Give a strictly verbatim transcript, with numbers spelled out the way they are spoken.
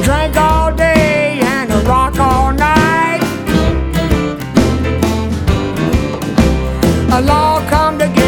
drink all day and rock all night. I'll all come together.